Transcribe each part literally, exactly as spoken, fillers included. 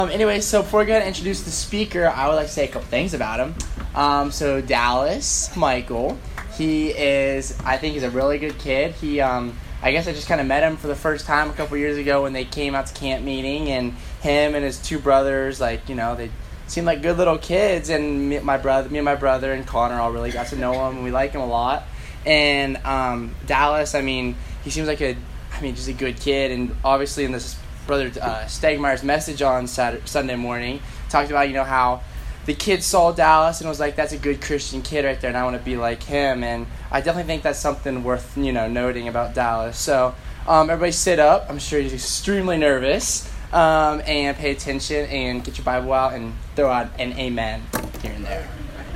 Um, anyway, so before we go ahead and introduce the speaker, I would like to say a couple things about him. Um, so Dallas Michael, he is, I think he's a really good kid. He, um, I guess I just kind of met him for the first time a couple years ago when they came out to camp meeting, and him and his two brothers, like, you know, they seemed like good little kids, and me, my brother, me and my brother and Connor all really got to know him, and we like him a lot. And um, Dallas, I mean, he seems like a, I mean, just a good kid, and obviously in this Brother uh, Stegmeyer's message on Saturday, Sunday morning talked about, you know, how the kid saw Dallas and was like, that's a good Christian kid right there, and I want to be like him. And I definitely think that's something worth, you know, noting about Dallas. So um, everybody sit up. I'm sure he's extremely nervous. Um, and pay attention and get your Bible out and throw out an amen here and there.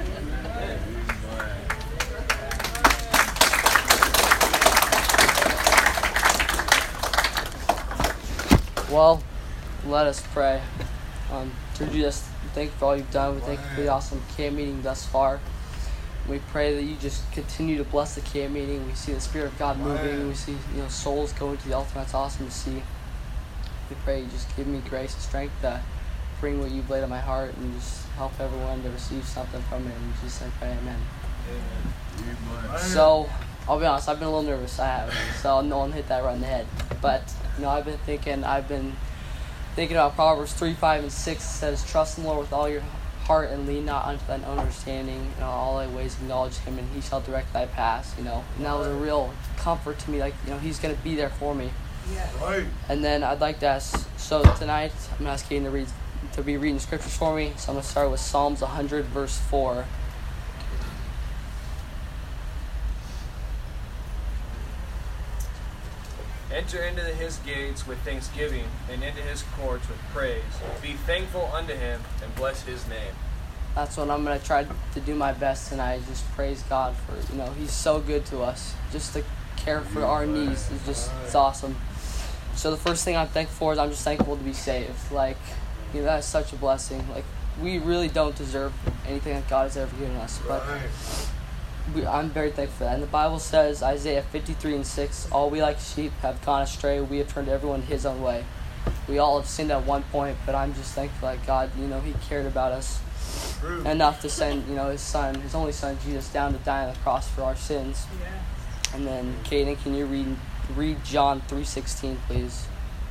Well, let us pray. Um, Dear Jesus, we thank you for all you've done. We thank you for the awesome camp meeting thus far. We pray that you just continue to bless the camp meeting. We see the Spirit of God moving. We see, you know, souls going to the altar. That's awesome to see. We pray you just give me grace and strength to bring what you've laid on my heart and just help everyone to receive something from it. And just say, pray, amen. Amen. So, I'll be honest, I've been a little nervous. I have. So, no one hit that right in the head. But, you know, I've been thinking, I've been thinking about Proverbs three, five, and six. It says, trust in the Lord with all your heart and lean not unto thine own understanding. In all thy ways acknowledge him, and he shall direct thy paths, you know. And that was a real comfort to me. Like, you know, he's going to be there for me. Yeah. Right. And then I'd like to ask, so tonight I'm going to ask Caden to read, to be reading scriptures for me. So I'm going to start with Psalms one hundred, verse four. Enter into his gates with thanksgiving, and into his courts with praise. Be thankful unto him, and bless his name. That's what I'm going to try to do my best tonight. Just praise God for, you know, he's so good to us. Just to care for our needs is just, it's awesome. So the first thing I'm thankful for is I'm just thankful to be saved. Like, you know, that's such a blessing. Like, we really don't deserve anything that God has ever given us. But we, I'm very thankful for that. And the Bible says, Isaiah fifty-three and six, all we like sheep have gone astray. We have turned everyone his own way. We all have sinned at one point, but I'm just thankful that God, you know, he cared about us enough to send, you know, his son, his only son, Jesus, down to die on the cross for our sins. Yeah. And then, Caden, can you read read John three sixteen, please?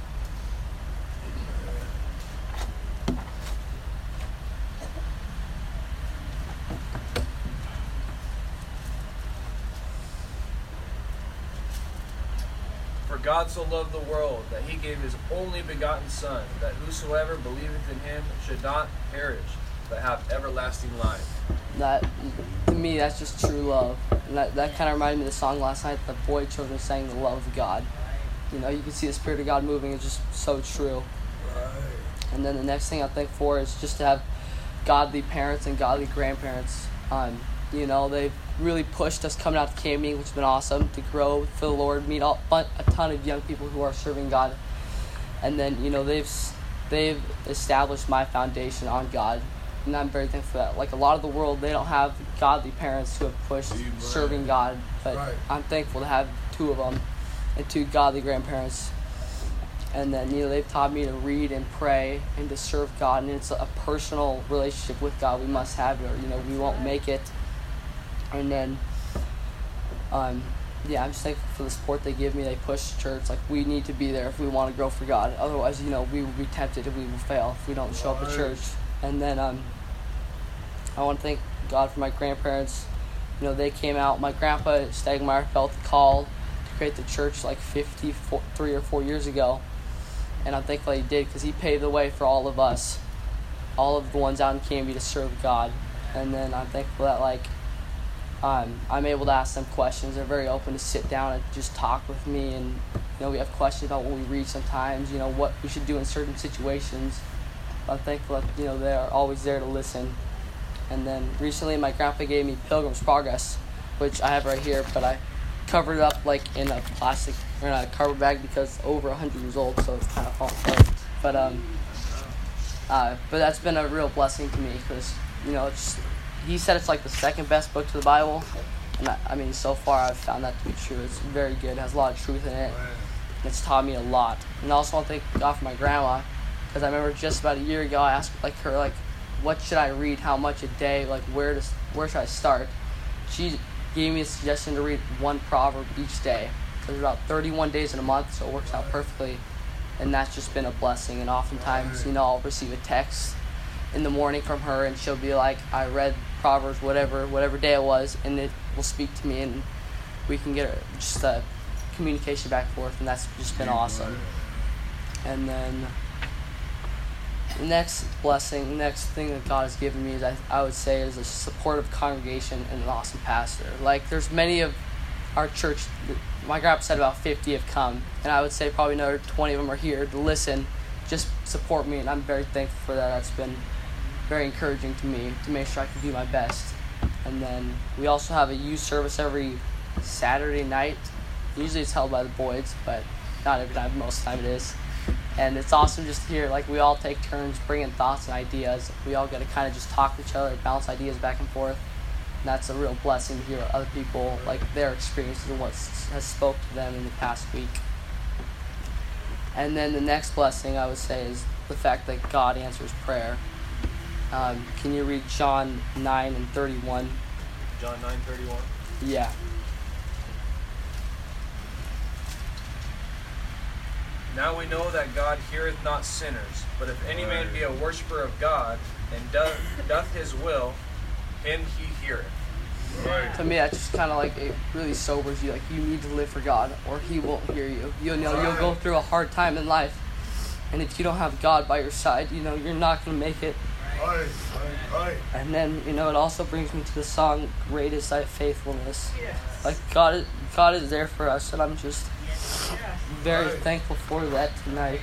For God so loved the world that he gave his only begotten Son, that whosoever believeth in him should not perish, but have everlasting life. That, to me, that's just true love. And that, that kind of reminded me of the song last night, the boy children sang the love of God. You know, you can see the Spirit of God moving. It's just so true. Right. And then the next thing I think for is just to have godly parents and godly grandparents. Um, you know, they've really pushed us coming out to camp meeting, which has been awesome, to grow for the Lord, meet all, a ton of young people who are serving God. And then, you know, they've they've established my foundation on God. And I'm very thankful for that. Like, a lot of the world, they don't have godly parents who have pushed serving God. But right. I'm thankful to have two of them and two godly grandparents. And then, you know, they've taught me to read and pray and to serve God. And it's a personal relationship with God. We must have it, or, you know, we won't make it. And then, um, yeah, I'm just thankful for the support they give me. They push church. Like, we need to be there if we want to grow for God. Otherwise, you know, we will be tempted and we will fail if we don't show up at church. And then um, I want to thank God for my grandparents. You know, they came out. My grandpa, Stegmeyer, felt the call to create the church like fifty-three or four years ago. And I'm thankful he did, because he paved the way for all of us, all of the ones out in Canby, to serve God. And then I'm thankful that, like, um, I'm able to ask them questions. They're very open to sit down and just talk with me. And, you know, we have questions about what we read sometimes, you know, what we should do in certain situations. I'm thankful that, you know, they're always there to listen. And then recently my grandpa gave me Pilgrim's Progress, which I have right here, but I covered it up like in a plastic, or in a cardboard bag, because it's over one hundred years old, so it's kind of falling apart. But, um, uh, but that's been a real blessing to me, because, you know, it's, he said it's like the second best book to the Bible. And I, I mean, so far I've found that to be true. It's very good. It has a lot of truth in it. And it's taught me a lot. And I also want to thank God for my grandma, Because I remember just about a year ago, I asked like her like, what should I read? How much a day? Like where to where should I start? She gave me a suggestion to read one proverb each day. There's about thirty-one days in a month, so it works out perfectly. And that's just been a blessing. And oftentimes, you know, I'll receive a text in the morning from her, and she'll be like, I read Proverbs, whatever, whatever day it was, and it will speak to me, and we can get a, just a communication back and forth, and that's just been awesome. And then the next blessing, next thing that God has given me is, I, I would say, is a supportive congregation and an awesome pastor. Like, there's many of our church, my grandpa said about fifty have come, and I would say probably another twenty of them are here to listen, just support me, and I'm very thankful for that. That's been very encouraging to me to make sure I can do my best. And then we also have a youth service every Saturday night. Usually it's held by the boys, but not every time, most of the time it is. And it's awesome just to hear, like, we all take turns bringing thoughts and ideas. We all get to kind of just talk to each other, bounce ideas back and forth. And that's a real blessing to hear other people, like, their experiences and what has spoke to them in the past week. And then the next blessing, I would say, is the fact that God answers prayer. Um, can you read John nine and thirty-one? John nine thirty-one. Yeah. Now we know that God heareth not sinners, but if any man be a worshipper of God, and doth, doth his will, him he heareth. Right. To me, that just kind of like, it really sobers you. Like, you need to live for God, or He won't hear you. You know, you'll go through a hard time in life, and if you don't have God by your side, you know, you're not going to make it. Right, right, right. And then, you know, it also brings me to the song, Great is Thy Faithfulness. Like, God is, God is there for us, and I'm just very right. thankful for that tonight.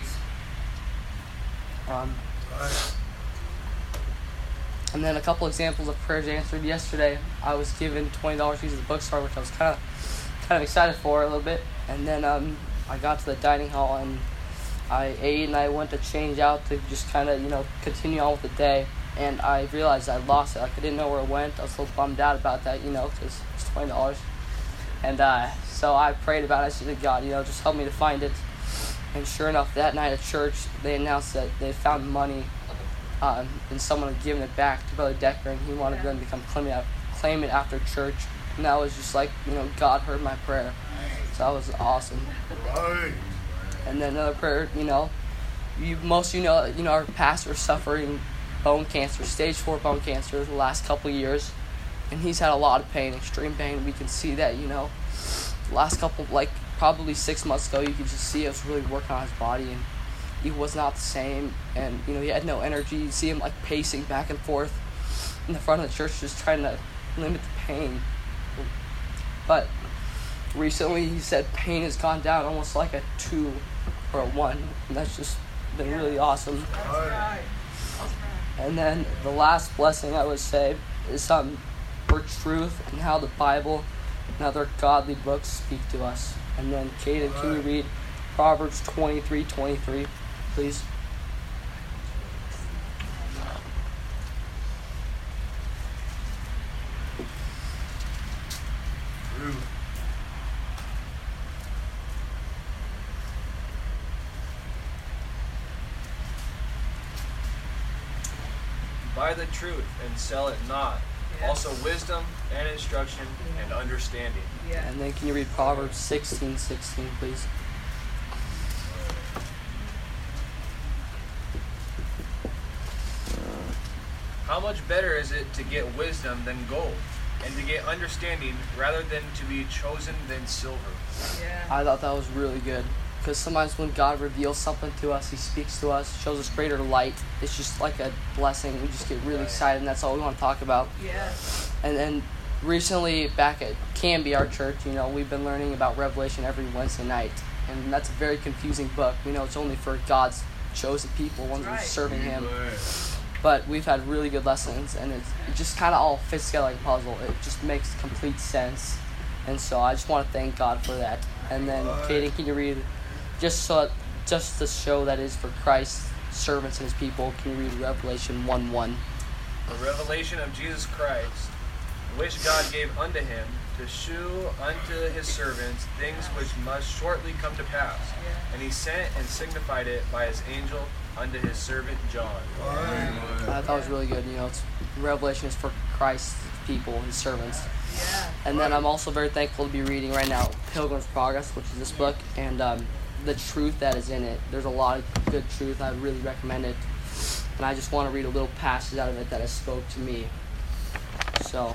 Um, Right. And then a couple examples of prayers answered. Yesterday, I was given twenty dollars to use at the bookstore, which I was kind of kind of excited for a little bit. And then um, I got to the dining hall, and I ate, and I went to change out to just kind of, you know, continue on with the day. And I realized I lost it. Like, I didn't know where it went. I was a little bummed out about that, you know, because it's twenty dollars. And uh, so I prayed about it. I said, God, you know, just help me to find it. And sure enough, that night at church, they announced that they found money, um, and someone had given it back to Brother Decker, and he wanted them to come claim it, claim it after church. And that was just like, you know, God heard my prayer. So that was awesome. Right. And then another prayer, you know, you most of you know, you know, our pastor is suffering bone cancer, stage four bone cancer, the last couple of years, and he's had a lot of pain, extreme pain. We can see that, you know, the last couple, like probably six months ago, you could just see it was really working on his body, and he was not the same, and you know, he had no energy. You see him like pacing back and forth in the front of the church, just trying to limit the pain. But recently, he said pain has gone down almost like a two or a one, and that's just been really awesome. Right. And then the last blessing I would say is um, for truth and how the Bible and other godly books speak to us. And then, Caden, can you read Proverbs twenty-three twenty-three, please? True. Buy the truth and sell it not. Yes. Also wisdom and instruction and understanding. Yeah. And then can you read Proverbs sixteen sixteen, please? How much better is it to get wisdom than gold, and to get understanding rather than to be chosen than silver? Yeah. I thought that was really good. Because sometimes when God reveals something to us, He speaks to us, shows us greater light. It's just like a blessing. We just get really excited, and that's all we want to talk about. Yeah. And then recently, back at Canby, our church, you know, we've been learning about Revelation every Wednesday night. And that's a very confusing book. We know it's only for God's chosen people, ones who are Right. serving Him. But we've had really good lessons, and it's, it just kind of all fits together like a puzzle. It just makes complete sense. And so I just want to thank God for that. And then, Katie, can you read, just so, just to show that it is for Christ's servants and His people, can you read Revelation one one? The revelation of Jesus Christ, which God gave unto Him, to shew unto His servants things which must shortly come to pass. And He sent and signified it by His angel unto his servant John. Aye. I thought it was really good. You know, it's, Revelation is for Christ's people, his servants. And then I'm also very thankful to be reading right now Pilgrim's Progress, which is this book, and um, the truth that is in it. There's a lot of good truth. I really recommend it. And I just want to read a little passage out of it that has spoke to me. So,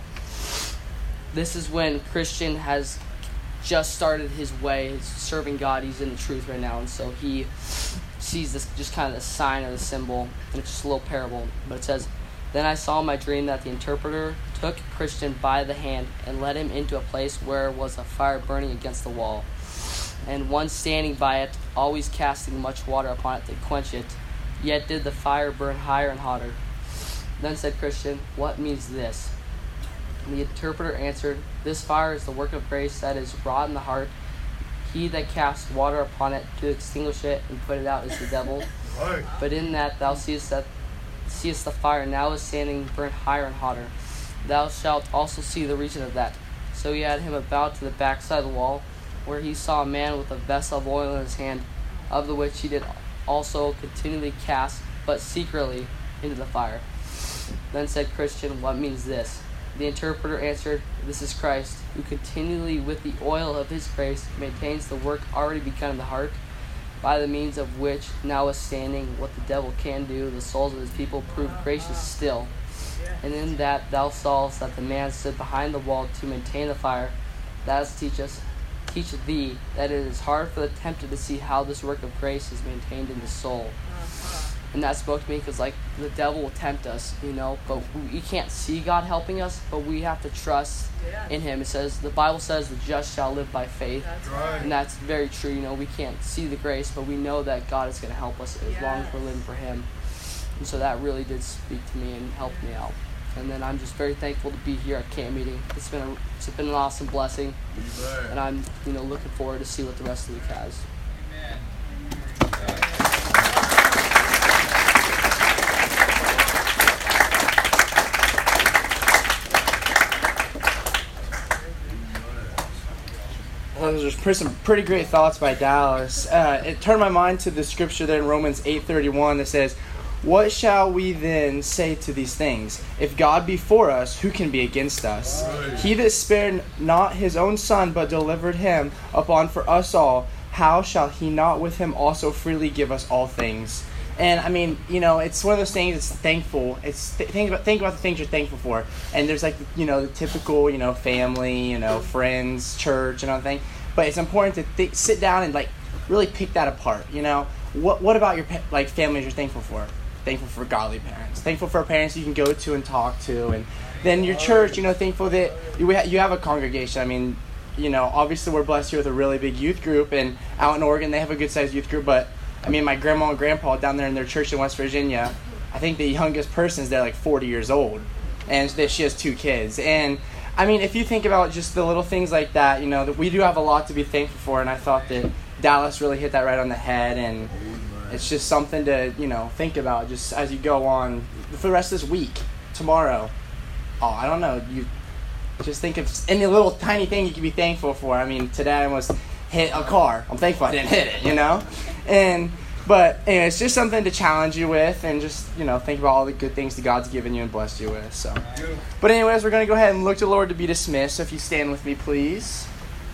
this is when Christian has just started his way, he's serving God. He's in the truth right now, and so he sees this just kind of the sign or the symbol, and it's just a little parable. But it says, "Then I saw in my dream that the interpreter took Christian by the hand and led him into a place where was a fire burning against the wall, and one standing by it, always casting much water upon it to quench it. Yet did the fire burn higher and hotter. Then said Christian, 'What means this?' And the interpreter answered, 'This fire is the work of grace that is wrought in the heart. He that casts water upon it to extinguish it and put it out is the devil. Aye. But in that thou seest that seest the fire now is standing burnt higher and hotter. Thou shalt also see the reason of that.' So he had him about to the backside of the wall, where he saw a man with a vessel of oil in his hand, of the which he did also continually cast, but secretly, into the fire. Then said Christian, 'What means this?' The interpreter answered, 'This is Christ, who continually with the oil of his grace maintains the work already begun in the heart, by the means of which, notwithstanding what the devil can do, the souls of his people prove gracious still. And in that thou sawest that the man stood behind the wall to maintain the fire, that is teach us, teach thee that it is hard for the tempter to see how this work of grace is maintained in the soul.'" And that spoke to me because, like, the devil will tempt us, you know, but we can't see God helping us, but we have to trust in him. It says, the Bible says, the just shall live by faith. That's right. And that's very true. You know, we can't see the grace, but we know that God is going to help us as long as we're living for him. And so that really did speak to me and help me out. And then I'm just very thankful to be here at camp meeting. It's been a, it's been an awesome blessing, Amen. and I'm, you know, looking forward to see what the rest of the week has. Well, those are some pretty great thoughts by Dallas. Uh, it turned my mind to the scripture there in Romans eight thirty-one that says, "What shall we then say to these things? If God be for us, who can be against us? He that spared not his own son, but delivered him up on for us all, how shall he not with him also freely give us all things?" And I mean, you know, it's one of those things. It's thankful. It's th- think about think about the things you're thankful for. And there's like, you know, the typical, you know, family, you know, friends, church, and all that thing. But it's important to th- sit down and like really pick that apart. You know, what what about your pa- like families you're thankful for? Thankful for godly parents. Thankful for parents you can go to and talk to, and then your church. You know, thankful that you ha- you have a congregation. I mean, you know, obviously we're blessed here with a really big youth group, and out in Oregon they have a good sized youth group, but. I mean, my grandma and grandpa down there in their church in West Virginia, I think the youngest person is there like forty years old, and that she has two kids. And I mean, if you think about just the little things like that, you know, that we do have a lot to be thankful for. And I thought that Dallas really hit that right on the head, and it's just something to, you know, think about just as you go on for the rest of this week, tomorrow. Oh, I don't know. You just think of any little tiny thing you can be thankful for. I mean, today I almost hit a car. I'm thankful I didn't hit it, you know? And, but, anyway, it's just something to challenge you with and just, you know, think about all the good things that God's given you and blessed you with, so. But anyways, we're going to go ahead and look to the Lord to be dismissed, so if you stand with me, please.